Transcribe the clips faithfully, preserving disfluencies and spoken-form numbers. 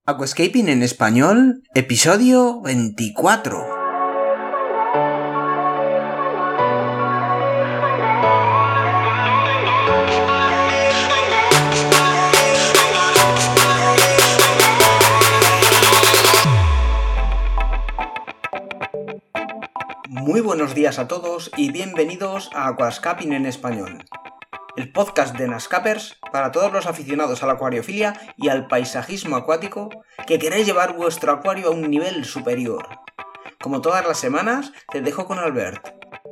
Aquascaping en español, episodio veinticuatro. Muy buenos días a todos y bienvenidos a Aquascaping en español, el podcast de Nascapers para todos los aficionados a la acuariofilia y al paisajismo acuático que queréis llevar vuestro acuario a un nivel superior. Como todas las semanas, te dejo con Albert.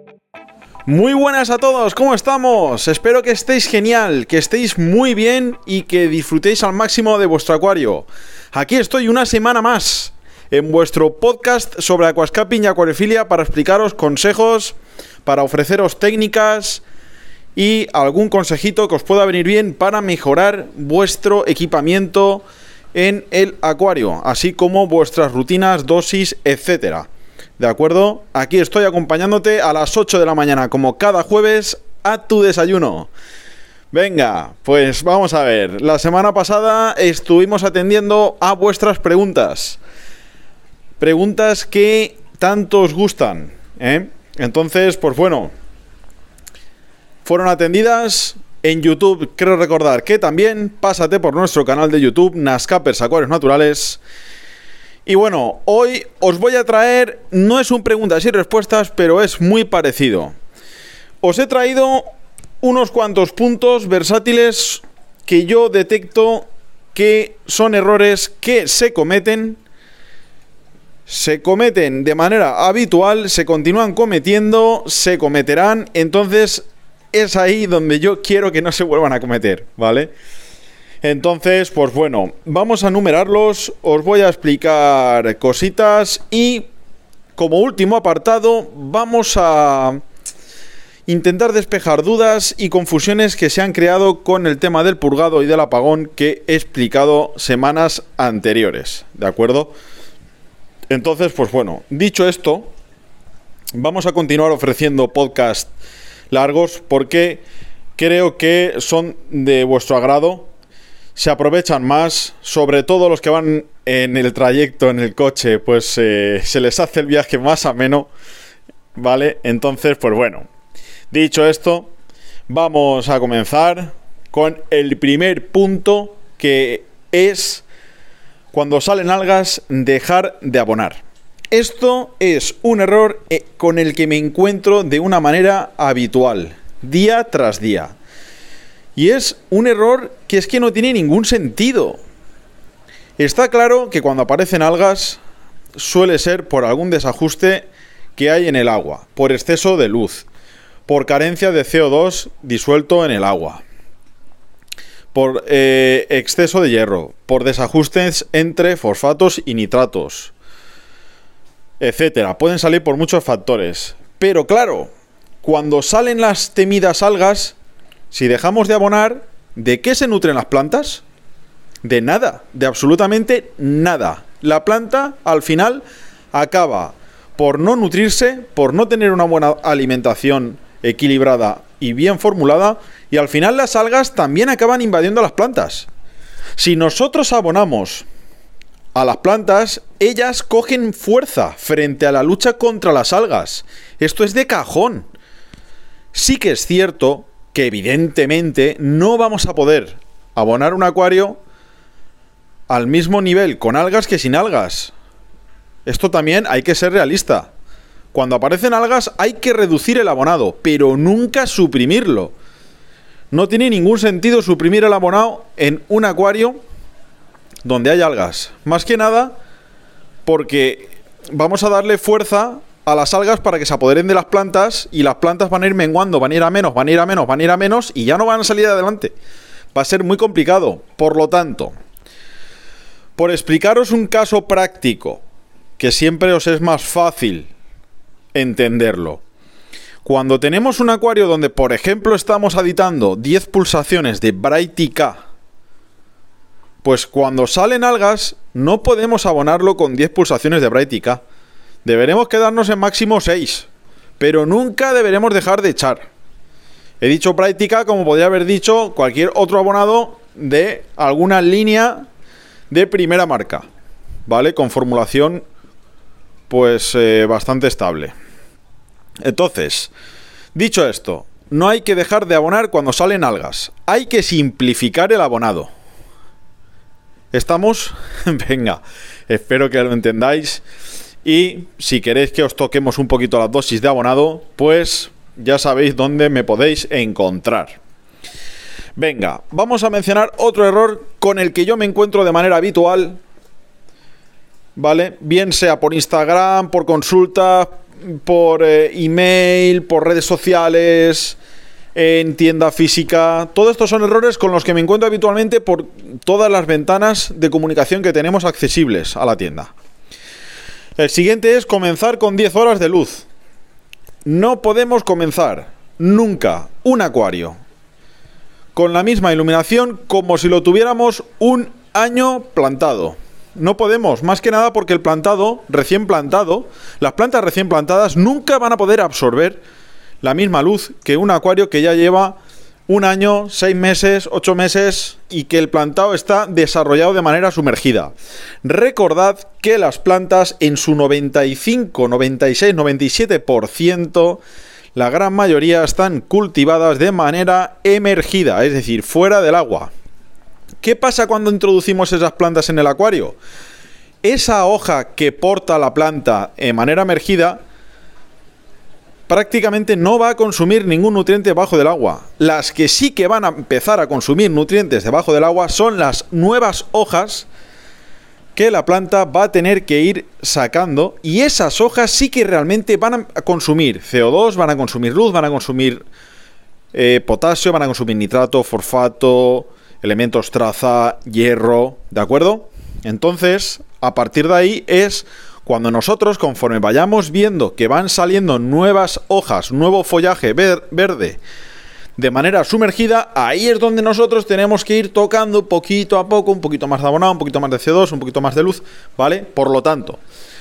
Muy buenas a todos, ¿cómo estamos? Espero que estéis genial, que estéis muy bien y que disfrutéis al máximo de vuestro acuario. Aquí estoy una semana más en vuestro podcast sobre aquascaping y acuariofilia para explicaros consejos, para ofreceros técnicas y algún consejito que os pueda venir bien para mejorar vuestro equipamiento en el acuario, así como vuestras rutinas, dosis, etcétera. ¿De acuerdo? Aquí estoy acompañándote a las ocho de la mañana, como cada jueves, a tu desayuno. Venga, pues vamos a ver. La semana pasada estuvimos atendiendo a vuestras preguntas. Preguntas que tanto os gustan, ¿eh? Entonces, pues bueno, fueron atendidas en YouTube. Quiero recordar que también pásate por nuestro canal de YouTube, Nascapers Acuarios Naturales. Y bueno, hoy os voy a traer, no es un preguntas y respuestas, pero es muy parecido. Os he traído unos cuantos puntos versátiles que yo detecto que son errores que se cometen, se cometen de manera habitual, se continúan cometiendo, se cometerán, entonces es ahí donde yo quiero que no se vuelvan a cometer, ¿vale? Entonces, pues bueno, vamos a numerarlos, os voy a explicar cositas y como último apartado vamos a intentar despejar dudas y confusiones que se han creado con el tema del purgado y del apagón que he explicado semanas anteriores, ¿de acuerdo? Entonces, pues bueno, dicho esto, vamos a continuar ofreciendo podcasts largos porque creo que son de vuestro agrado, se aprovechan más, sobre todo los que van en el trayecto, en el coche, pues eh, se les hace el viaje más ameno, ¿vale? Entonces, pues bueno, dicho esto, vamos a comenzar con el primer punto, que es cuando salen algas, dejar de abonar. Esto es un error con el que me encuentro de una manera habitual, día tras día. Y es un error que es que no tiene ningún sentido. Está claro que cuando aparecen algas suele ser por algún desajuste que hay en el agua, por exceso de luz, por carencia de C O dos disuelto en el agua, por eh, exceso de hierro, por desajustes entre fosfatos y nitratos, etcétera. Pueden salir por muchos factores. Pero claro, cuando salen las temidas algas, si dejamos de abonar, ¿de qué se nutren las plantas? De nada, de absolutamente nada. La planta al final acaba por no nutrirse, por no tener una buena alimentación equilibrada y bien formulada, y al final las algas también acaban invadiendo las plantas. Si nosotros abonamos a las plantas, ellas cogen fuerza frente a la lucha contra las algas. Esto es de cajón. Sí que es cierto que evidentemente no vamos a poder abonar un acuario al mismo nivel con algas que sin algas. Esto también hay que ser realista. Cuando aparecen algas hay que reducir el abonado, pero nunca suprimirlo. No tiene ningún sentido suprimir el abonado en un acuario donde hay algas. Más que nada porque vamos a darle fuerza a las algas para que se apoderen de las plantas, y las plantas van a ir menguando, van a ir a menos, van a ir a menos, van a ir a menos y ya no van a salir adelante. Va a ser muy complicado. Por lo tanto, por explicaros un caso práctico, que siempre os es más fácil entenderlo. Cuando tenemos un acuario donde, por ejemplo, estamos aditando diez pulsaciones de Brightica, pues cuando salen algas no podemos abonarlo con diez pulsaciones de Brightica. Deberemos quedarnos en máximo seis, pero nunca deberemos dejar de echar. He dicho Brightica como podría haber dicho cualquier otro abonado de alguna línea de primera marca, ¿vale? Con formulación pues eh, bastante estable. Entonces, dicho esto, no hay que dejar de abonar cuando salen algas. Hay que simplificar el abonado. ¿Estamos? Venga, espero que lo entendáis. Y si queréis que os toquemos un poquito las dosis de abonado, pues ya sabéis dónde me podéis encontrar. Venga, vamos a mencionar otro error con el que yo me encuentro de manera habitual, ¿vale? Bien sea por Instagram, por consulta, por eh, email, por redes sociales, en tienda física. Todos estos son errores con los que me encuentro habitualmente por todas las ventanas de comunicación que tenemos accesibles a la tienda. El siguiente es comenzar con diez horas de luz. No podemos comenzar nunca un acuario con la misma iluminación como si lo tuviéramos un año plantado. No podemos, más que nada porque el plantado, recién plantado, las plantas recién plantadas nunca van a poder absorber la misma luz que un acuario que ya lleva un año, seis meses, ocho meses y que el plantado está desarrollado de manera sumergida. Recordad que las plantas en su noventa y cinco, noventa y seis, noventa y siete por ciento, la gran mayoría están cultivadas de manera emergida, es decir, fuera del agua. ¿Qué pasa cuando introducimos esas plantas en el acuario? Esa hoja que porta la planta de manera emergida prácticamente no va a consumir ningún nutriente debajo del agua. Las que sí que van a empezar a consumir nutrientes debajo del agua son las nuevas hojas que la planta va a tener que ir sacando, y esas hojas sí que realmente van a consumir C O dos, van a consumir luz, van a consumir eh, potasio, van a consumir nitrato, fosfato, elementos traza, hierro, ¿de acuerdo? Entonces, a partir de ahí es cuando nosotros, conforme vayamos viendo que van saliendo nuevas hojas, nuevo follaje ver- verde de manera sumergida, ahí es donde nosotros tenemos que ir tocando poquito a poco, un poquito más de abonado, un poquito más de C O dos, un poquito más de luz, ¿vale? Por lo tanto,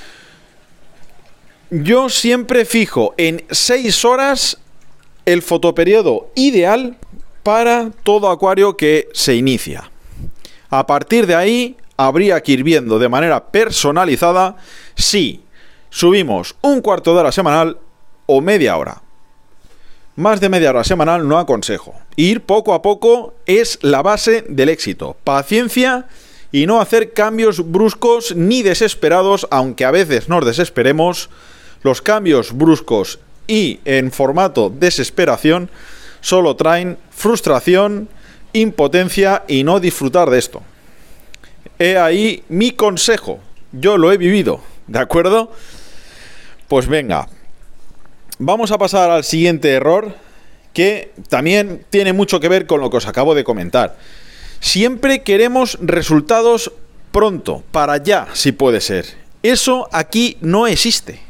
yo siempre fijo en seis horas el fotoperiodo ideal para todo acuario que se inicia. A partir de ahí habría que ir viendo de manera personalizada si subimos un cuarto de hora semanal o media hora. Más de media hora semanal no aconsejo. Ir poco a poco es la base del éxito. Paciencia y no hacer cambios bruscos ni desesperados, aunque a veces nos desesperemos. Los cambios bruscos y en formato desesperación solo traen frustración, impotencia y no disfrutar de esto. He ahí mi consejo. Yo lo he vivido, ¿de acuerdo? Pues venga, vamos a pasar al siguiente error, que también tiene mucho que ver con lo que os acabo de comentar. Siempre queremos resultados pronto, para ya, si puede ser. Eso aquí no existe.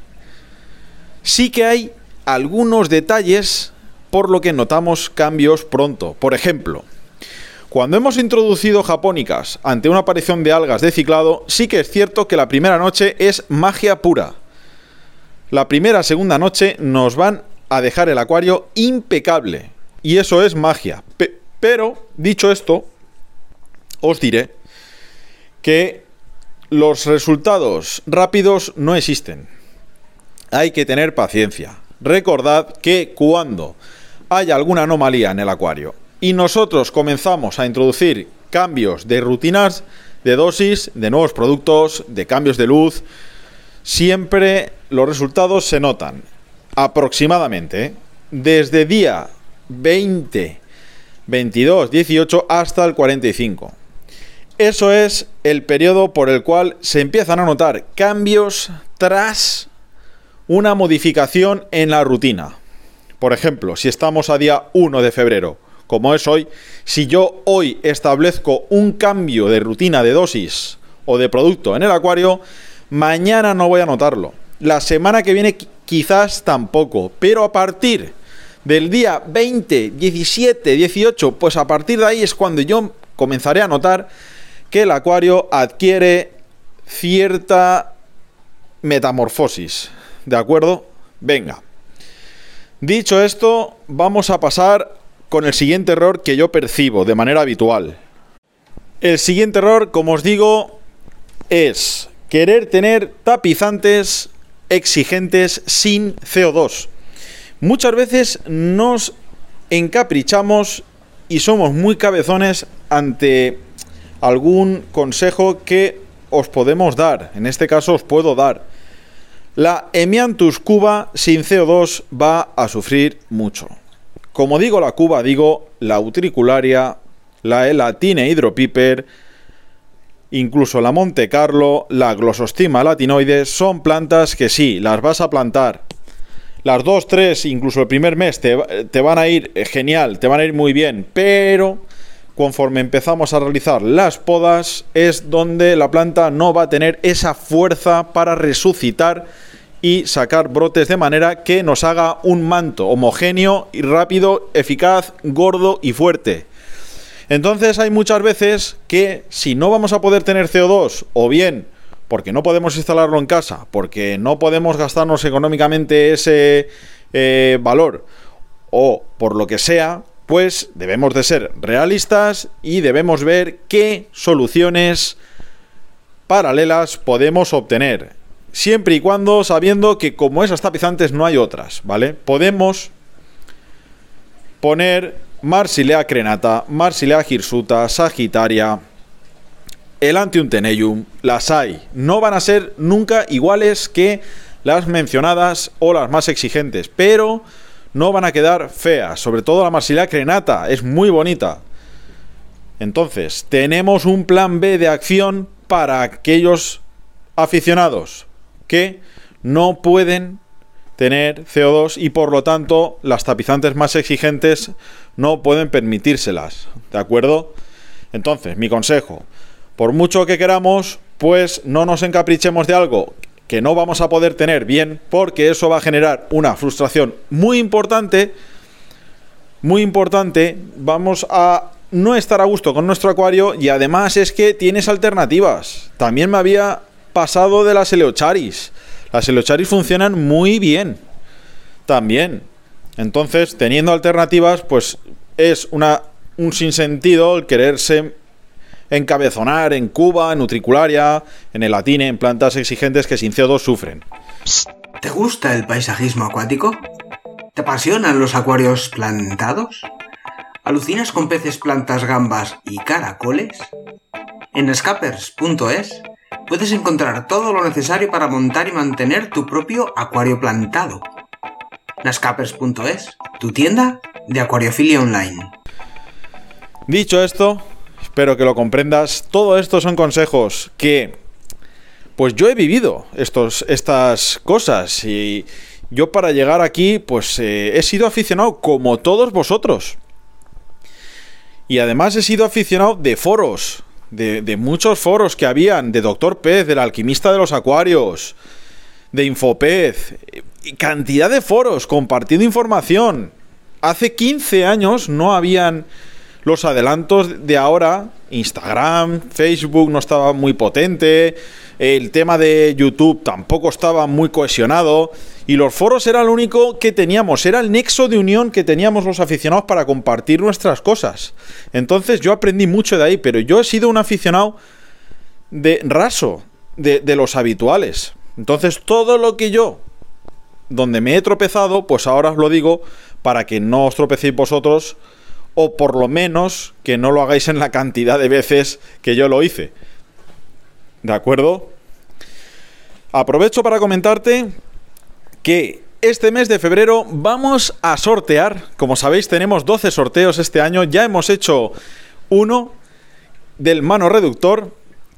Sí que hay algunos detalles por lo que notamos cambios pronto. Por ejemplo, cuando hemos introducido japónicas ante una aparición de algas de ciclado, sí que es cierto que la primera noche es magia pura. La primera, segunda noche nos van a dejar el acuario impecable. Y eso es magia. Pe- pero, dicho esto, os diré que los resultados rápidos no existen. Hay que tener paciencia. Recordad que cuando haya alguna anomalía en el acuario y nosotros comenzamos a introducir cambios de rutinas, de dosis, de nuevos productos, de cambios de luz, siempre los resultados se notan aproximadamente ¿eh? desde día veinte, veintidós, dieciocho hasta el cuarenta y cinco. Eso es el periodo por el cual se empiezan a notar cambios tras una modificación en la rutina. Por ejemplo, si estamos a día uno de febrero, como es hoy, si yo hoy establezco un cambio de rutina de dosis o de producto en el acuario, mañana no voy a notarlo. La semana que viene quizás tampoco, pero a partir del día veinte, diecisiete, dieciocho, pues a partir de ahí es cuando yo comenzaré a notar que el acuario adquiere cierta metamorfosis. ¿De acuerdo? Venga. Dicho esto, vamos a pasar con el siguiente error que yo percibo de manera habitual. El siguiente error, como os digo, es querer tener tapizantes exigentes sin C O dos. Muchas veces nos encaprichamos y somos muy cabezones ante algún consejo que os podemos dar. En este caso os puedo dar. La Hemianthus cuba sin C O dos va a sufrir mucho. Como digo la cuba, digo la utricularia, la Elatina hydropiper, incluso la Monte Carlo, la Glossostima latinoides, son plantas que sí, las vas a plantar. Las dos, tres, incluso el primer mes te, te van a ir genial, te van a ir muy bien, pero conforme empezamos a realizar las podas es donde la planta no va a tener esa fuerza para resucitar y sacar brotes de manera que nos haga un manto homogéneo y rápido, eficaz, gordo y fuerte. Entonces hay muchas veces que si no vamos a poder tener C O dos, o bien porque no podemos instalarlo en casa, porque no podemos gastarnos económicamente ese eh, valor, o por lo que sea, pues debemos de ser realistas y debemos ver qué soluciones paralelas podemos obtener. Siempre y cuando sabiendo que como esas tapizantes no hay otras, ¿vale? Podemos poner Marsilea crenata, Marsilea hirsuta, Sagittaria, Elantium teneum, las hay. No van a ser nunca iguales que las mencionadas o las más exigentes, pero no van a quedar feas. Sobre todo la Marsilea crenata, es muy bonita. Entonces, tenemos un plan B de acción para aquellos aficionados que no pueden tener C O dos y por lo tanto las tapizantes más exigentes no pueden permitírselas, ¿de acuerdo? Entonces, mi consejo, por mucho que queramos, pues no nos encaprichemos de algo que no vamos a poder tener bien, porque eso va a generar una frustración muy importante, muy importante, vamos a no estar a gusto con nuestro acuario y además es que tienes alternativas. También me había pasado de las Eleocharis. Las Eleocharis funcionan muy bien también. Entonces, teniendo alternativas, pues es una, un sinsentido el quererse encabezonar en cuba, en utricularia, en elatine, en plantas exigentes que sin C O dos sufren. ¿Te gusta el paisajismo acuático? ¿Te apasionan los acuarios plantados? ¿Alucinas con peces, plantas, gambas y caracoles? En nascapers punto es puedes encontrar todo lo necesario para montar y mantener tu propio acuario plantado. nascapers punto es, tu tienda de acuariofilia online. Dicho esto, espero que lo comprendas. Todo esto son consejos que, pues yo he vivido estos, estas cosas y yo para llegar aquí, pues eh, he sido aficionado como todos vosotros. Y además he sido aficionado de foros, de, de muchos foros que habían, de Doctor Pez, del Alquimista de los Acuarios, de Infopez, cantidad de foros compartiendo información. Hace quince años no habían los adelantos de ahora. Instagram, Facebook no estaba muy potente, el tema de YouTube tampoco estaba muy cohesionado y los foros era lo único que teníamos, era el nexo de unión que teníamos los aficionados para compartir nuestras cosas. Entonces yo aprendí mucho de ahí, pero yo he sido un aficionado de raso, de, de los habituales. Entonces todo lo que yo, donde me he tropezado, pues ahora os lo digo para que no os tropecéis vosotros, o por lo menos que no lo hagáis en la cantidad de veces que yo lo hice. ¿De acuerdo? Aprovecho para comentarte que este mes de febrero vamos a sortear. Como sabéis, tenemos doce sorteos este año. Ya hemos hecho uno del mano reductor.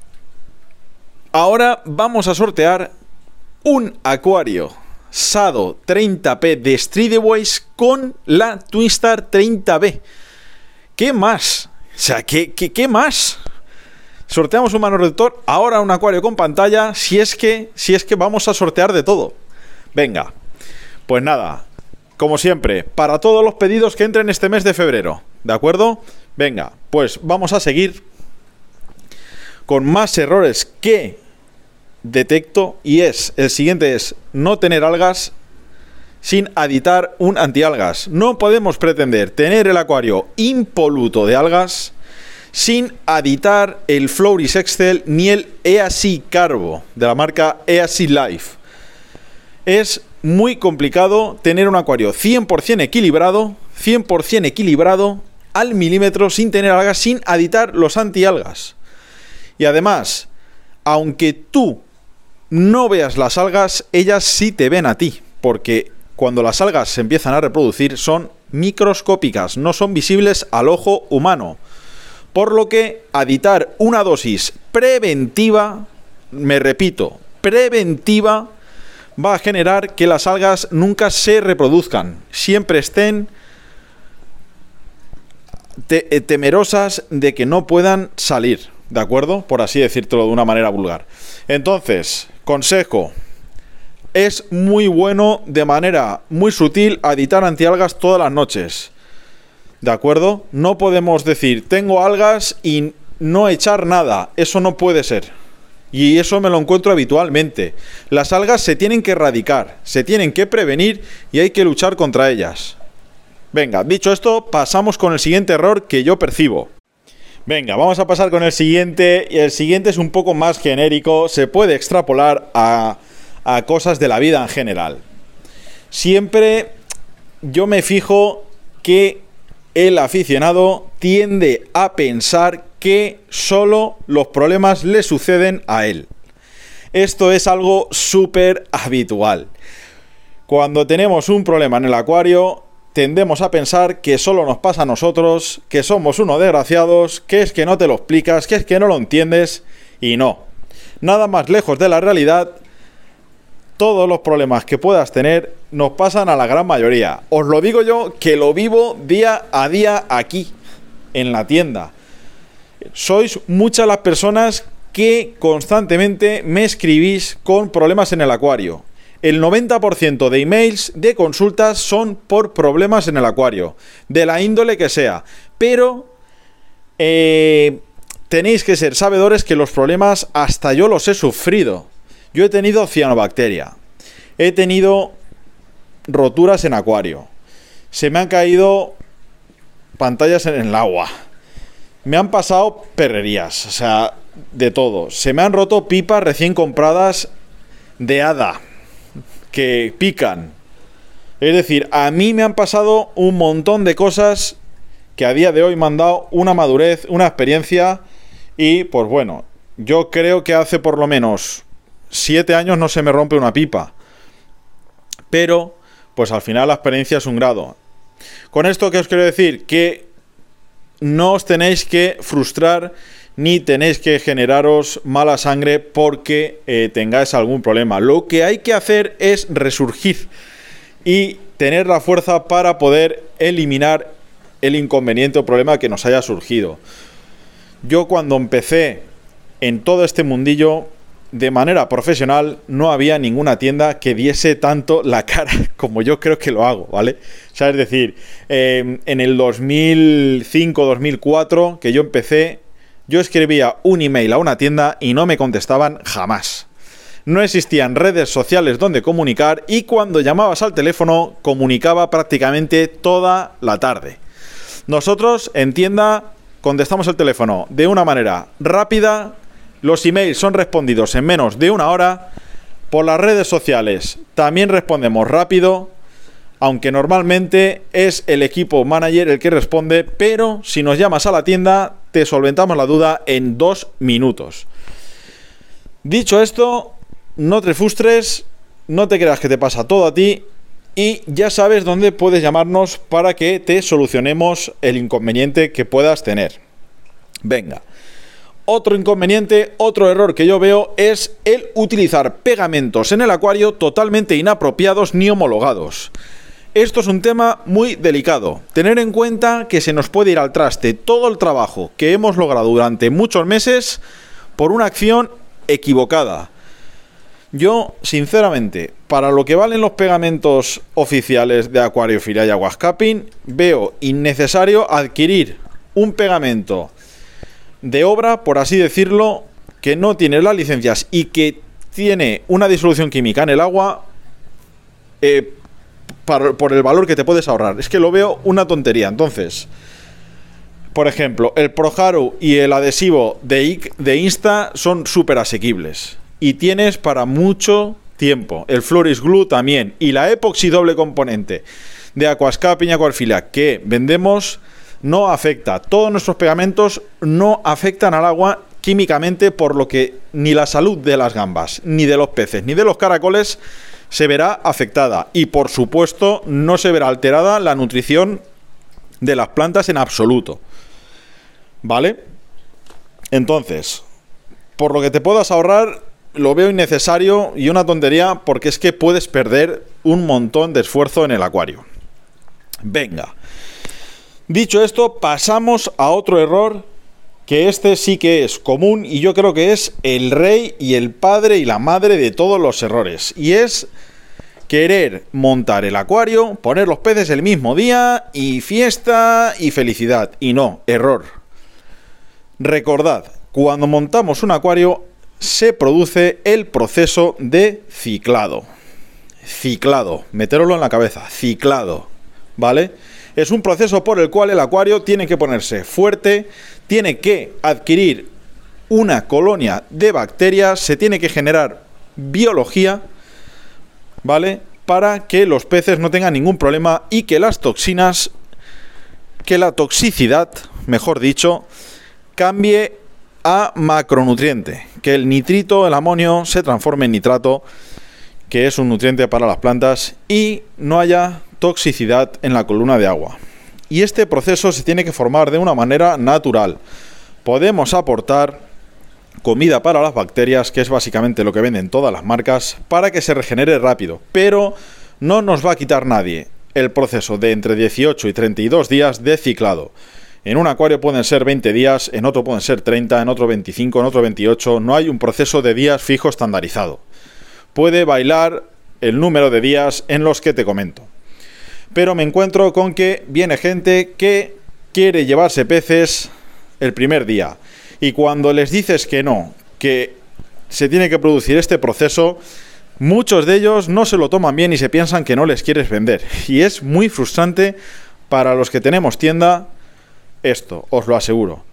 Ahora vamos a sortear un acuario Sado treinta P de Streetways con la Twinstar treinta B. ¿Qué más? O sea, ¿qué, qué, qué más? Sorteamos un mano reductor, ahora un acuario con pantalla, si es que, si es que vamos a sortear de todo. Venga, pues nada, como siempre, para todos los pedidos que entren este mes de febrero, ¿de acuerdo? Venga, pues vamos a seguir con más errores que detecto y es, el siguiente es no tener algas sin aditar un antialgas. No podemos pretender tener el acuario impoluto de algas sin aditar el Floris Excel ni el Easy Carbo de la marca Easy Life. Es muy complicado tener un acuario cien por ciento equilibrado, cien por ciento equilibrado al milímetro, sin tener algas, sin aditar los antialgas. Y además, aunque tú no veas las algas, ellas sí te ven a ti, porque cuando las algas se empiezan a reproducir son microscópicas, no son visibles al ojo humano. Por lo que aditar una dosis preventiva, me repito, preventiva, va a generar que las algas nunca se reproduzcan, siempre estén te temerosas de que no puedan salir, ¿de acuerdo? Por así decírtelo de una manera vulgar. Entonces, consejo, es muy bueno de manera muy sutil aditar antialgas todas las noches, ¿de acuerdo? No podemos decir, tengo algas y no echar nada, eso no puede ser. Y eso me lo encuentro habitualmente. Las algas se tienen que erradicar, se tienen que prevenir y hay que luchar contra ellas. Venga, dicho esto, pasamos con el siguiente error que yo percibo. Venga, vamos a pasar con el siguiente. Y el siguiente es un poco más genérico, se puede extrapolar a, a cosas de la vida en general. Siempre yo me fijo que el aficionado tiende a pensar que solo los problemas le suceden a él. Esto es algo súper habitual. Cuando tenemos un problema en el acuario, tendemos a pensar que solo nos pasa a nosotros, que somos unos desgraciados, que es que no te lo explicas, que es que no lo entiendes, y no. Nada más lejos de la realidad, todos los problemas que puedas tener nos pasan a la gran mayoría. Os lo digo yo, que lo vivo día a día aquí, en la tienda. Sois muchas las personas que constantemente me escribís con problemas en el acuario. El noventa por ciento de emails de consultas son por problemas en el acuario, de la índole que sea. Pero eh, tenéis que ser sabedores que los problemas hasta yo los he sufrido. Yo he tenido cianobacteria, he tenido roturas en acuario, se me han caído pantallas en el agua, me han pasado perrerías, o sea, de todo. Se me han roto pipas recién compradas de hada, que pican. Es decir, a mí me han pasado un montón de cosas que a día de hoy me han dado una madurez, una experiencia. Y pues bueno, yo creo que hace por lo menos siete años no se me rompe una pipa. Pero, pues al final la experiencia es un grado. Con esto, ¿qué os quiero decir? Que no os tenéis que frustrar ni tenéis que generaros mala sangre porque eh, tengáis algún problema. Lo que hay que hacer es resurgir y tener la fuerza para poder eliminar el inconveniente o problema que nos haya surgido. Yo cuando empecé en todo este mundillo de manera profesional no había ninguna tienda que diese tanto la cara como yo creo que lo hago, ¿vale? O sea, es decir, eh, en el dos mil cinco dos mil cuatro que yo empecé, yo escribía un email a una tienda y no me contestaban jamás. No existían redes sociales donde comunicar y cuando llamabas al teléfono comunicaba prácticamente toda la tarde. Nosotros en tienda contestamos el teléfono de una manera rápida. Los emails son respondidos en menos de una hora. Por las redes sociales también respondemos rápido, aunque normalmente es el equipo manager el que responde, pero si nos llamas a la tienda te solventamos la duda en dos minutos. Dicho esto, no te frustres, no te creas que te pasa todo a ti y ya sabes dónde puedes llamarnos para que te solucionemos el inconveniente que puedas tener. Venga. Otro inconveniente, otro error que yo veo es el utilizar pegamentos en el acuario totalmente inapropiados ni homologados. Esto es un tema muy delicado. Tener en cuenta que se nos puede ir al traste todo el trabajo que hemos logrado durante muchos meses por una acción equivocada. Yo, sinceramente, para lo que valen los pegamentos oficiales de acuariofilia y aquascaping, veo innecesario adquirir un pegamento de obra, por así decirlo, que no tiene las licencias y que tiene una disolución química en el agua eh, por, por el valor que te puedes ahorrar. Es que lo veo una tontería. Entonces, por ejemplo, el ProHaru y el adhesivo de, de Insta son súper asequibles y tienes para mucho tiempo. El Flourish Glue también, y la epoxi doble componente de Aquascaping y Aquafilia que vendemos no afecta. Todos nuestros pegamentos no afectan al agua químicamente, por lo que ni la salud de las gambas, ni de los peces, ni de los caracoles se verá afectada, y por supuesto no se verá alterada la nutrición de las plantas en absoluto, ¿vale? Entonces, por lo que te puedas ahorrar, lo veo innecesario y una tontería, porque es que puedes perder un montón de esfuerzo en el acuario. Venga, dicho esto, pasamos a otro error, que este sí que es común y yo creo que es el rey y el padre y la madre de todos los errores, y es querer montar el acuario, poner los peces el mismo día y fiesta y felicidad. Y no, error. Recordad, cuando montamos un acuario se produce el proceso de ciclado. Ciclado, metéroslo en la cabeza, ciclado, ¿vale? Es un proceso por el cual el acuario tiene que ponerse fuerte, tiene que adquirir una colonia de bacterias, se tiene que generar biología, ¿vale? Para que los peces no tengan ningún problema y que las toxinas, que la toxicidad, mejor dicho, cambie a macronutriente, que el nitrito, el amonio, se transforme en nitrato, que es un nutriente para las plantas, y no haya toxicidad en la columna de agua. Y este proceso se tiene que formar de una manera natural. Podemos aportar comida para las bacterias, que es básicamente lo que venden todas las marcas, para que se regenere rápido, pero no nos va a quitar nadie el proceso de entre dieciocho y treinta y dos días de ciclado. En un acuario pueden ser veinte días, en otro pueden ser treinta, en otro veinticinco, en otro veintiocho. No hay un proceso de días fijo estandarizado. Puede bailar el número de días en los que te comento. Pero me encuentro con que viene gente que quiere llevarse peces el primer día, y cuando les dices que no, que se tiene que producir este proceso, muchos de ellos no se lo toman bien y se piensan que no les quieres vender. Y es muy frustrante para los que tenemos tienda esto, os lo aseguro.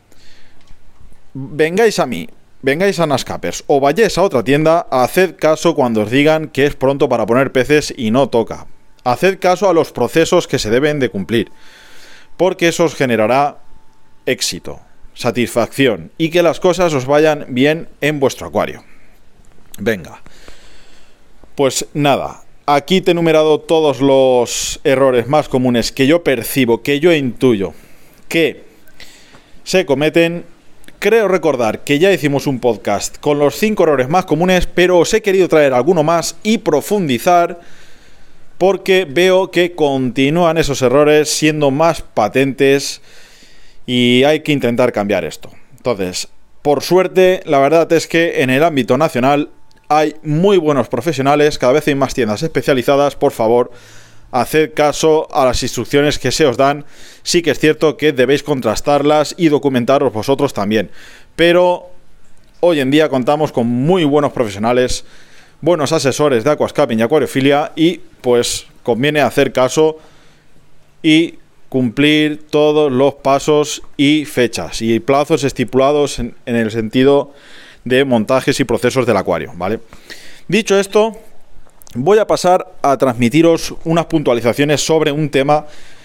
Vengáis a mí, vengáis a Nascapers o vayáis a otra tienda, haced caso cuando os digan que es pronto para poner peces y no toca. Haced caso a los procesos que se deben de cumplir, porque eso os generará éxito, satisfacción y que las cosas os vayan bien en vuestro acuario. Venga, pues nada, aquí te he enumerado todos los errores más comunes que yo percibo, que yo intuyo que se cometen. Creo recordar que ya hicimos un podcast con los cinco errores más comunes, pero os he querido traer alguno más y profundizar, porque veo que continúan esos errores siendo más patentes y hay que intentar cambiar esto. Entonces, por suerte, la verdad es que en el ámbito nacional hay muy buenos profesionales, cada vez hay más tiendas especializadas. Por favor, haced caso a las instrucciones que se os dan. Sí que es cierto que debéis contrastarlas y documentaros vosotros también, pero hoy en día contamos con muy buenos profesionales, buenos asesores de aquascaping y acuariofilia, y pues conviene hacer caso y cumplir todos los pasos y fechas y plazos estipulados en, en el sentido de montajes y procesos del acuario, ¿vale? Dicho esto, voy a pasar a transmitiros unas puntualizaciones sobre un tema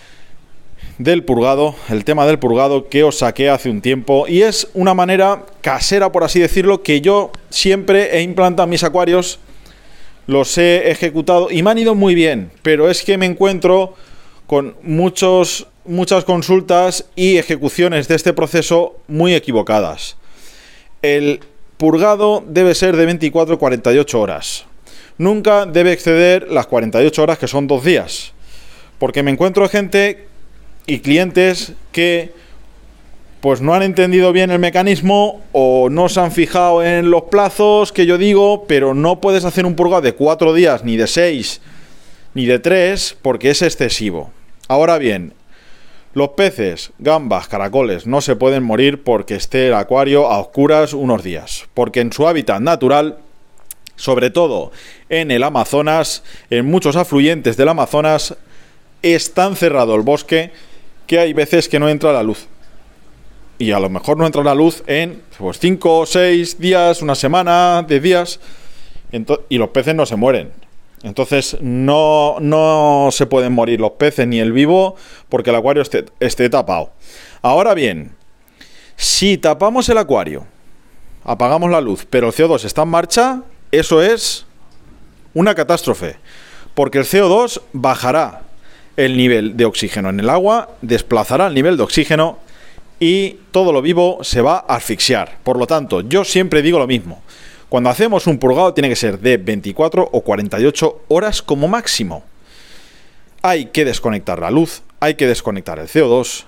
del purgado, el tema del purgado que os saqué hace un tiempo, y es una manera casera, por así decirlo, que yo siempre he implantado en mis acuarios, los he ejecutado y me han ido muy bien, pero es que me encuentro con muchos, muchas consultas y ejecuciones de este proceso muy equivocadas. El purgado debe ser de veinticuatro a cuarenta y ocho horas. Nunca debe exceder las cuarenta y ocho horas, que son dos días. Porque me encuentro gente y clientes que pues no han entendido bien el mecanismo o no se han fijado en los plazos que yo digo, pero no puedes hacer un purgado de cuatro días, ni de seis, ni de tres, porque es excesivo. Ahora bien, los peces, gambas, caracoles no se pueden morir porque esté el acuario a oscuras unos días, porque en su hábitat natural, sobre todo en el Amazonas, en muchos afluentes del Amazonas, es tan cerrado el bosque que hay veces que no entra la luz. y a lo mejor no entra la luz en pues cinco, seis días, una semana, diez días, y los peces no se mueren. Entonces no, no se pueden morir los peces ni el vivo porque el acuario esté, esté tapado. Ahora bien, si tapamos el acuario, apagamos la luz, pero el C O dos está en marcha, eso es una catástrofe, porque el C O dos bajará el nivel de oxígeno en el agua, desplazará el nivel de oxígeno y todo lo vivo se va a asfixiar. Por lo tanto, yo siempre digo lo mismo. Cuando hacemos un purgado tiene que ser de veinticuatro o cuarenta y ocho horas como máximo. Hay que desconectar la luz, hay que desconectar el C O dos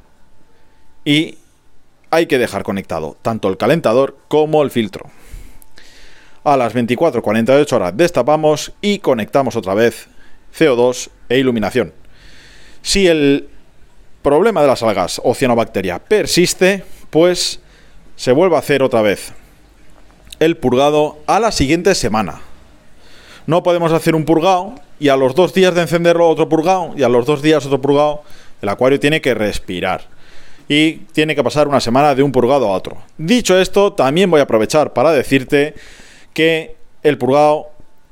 y hay que dejar conectado tanto el calentador como el filtro. A las veinticuatro o cuarenta y ocho horas destapamos y conectamos otra vez C O dos e iluminación. Si el problema de las algas o cianobacteria persiste, pues se vuelve a hacer otra vez el purgado a la siguiente semana. No podemos hacer un purgado y a los dos días de encenderlo otro purgado y a los dos días otro purgado. El acuario tiene que respirar y tiene que pasar una semana de un purgado a otro. Dicho esto, también voy a aprovechar para decirte que el purgado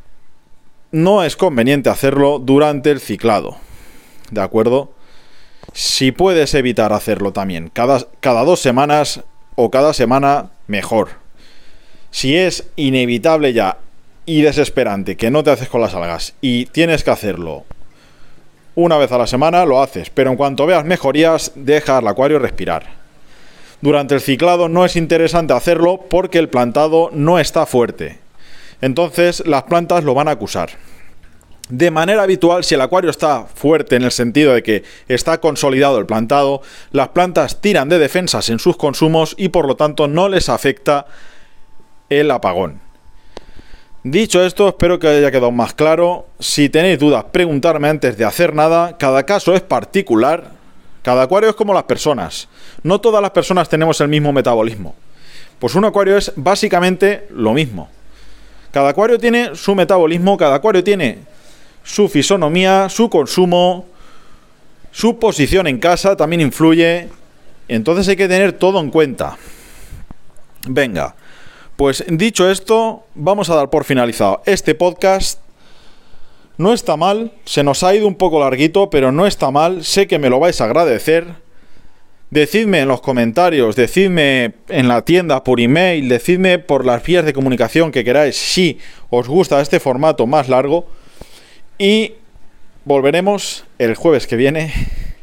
no es conveniente hacerlo durante el ciclado, ¿de acuerdo? Si puedes evitar hacerlo también cada, cada dos semanas o cada semana, mejor. Si es inevitable ya y desesperante que no te haces con las algas y tienes que hacerlo una vez a la semana, lo haces, pero en cuanto veas mejorías, deja el acuario respirar. Durante el ciclado no es interesante hacerlo porque el plantado no está fuerte. Entonces las plantas lo van a acusar. De manera habitual, si el acuario está fuerte en el sentido de que está consolidado el plantado, las plantas tiran de defensas en sus consumos y por lo tanto no les afecta el apagón. Dicho esto, espero que haya quedado más claro. Si tenéis dudas, preguntarme antes de hacer nada. Cada caso es particular. Cada acuario es como las personas. No todas las personas tenemos el mismo metabolismo. Pues un acuario es básicamente lo mismo. Cada acuario tiene su metabolismo, cada acuario tiene su fisonomía, su consumo, su posición en casa también influye. Entonces hay que tener todo en cuenta. Venga. Pues dicho esto, vamos a dar por finalizado este podcast. No está mal, se nos ha ido un poco larguito, pero no está mal, sé que me lo vais a agradecer. Decidme en los comentarios, decidme en la tienda por email, decidme por las vías de comunicación que queráis si os gusta este formato más largo. Y volveremos el jueves que viene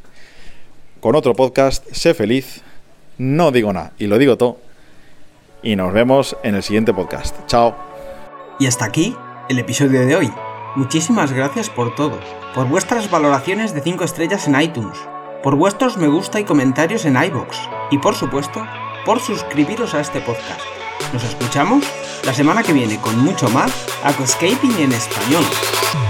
con otro podcast. Sé feliz, no digo nada y lo digo todo. Y nos vemos en el siguiente podcast. Chao. Y hasta aquí el episodio de hoy. Muchísimas gracias por todo, por vuestras valoraciones de cinco estrellas en iTunes, por vuestros me gusta y comentarios en iVoox y por supuesto, por suscribiros a este podcast. Nos escuchamos la semana que viene con mucho más Aquascaping en español.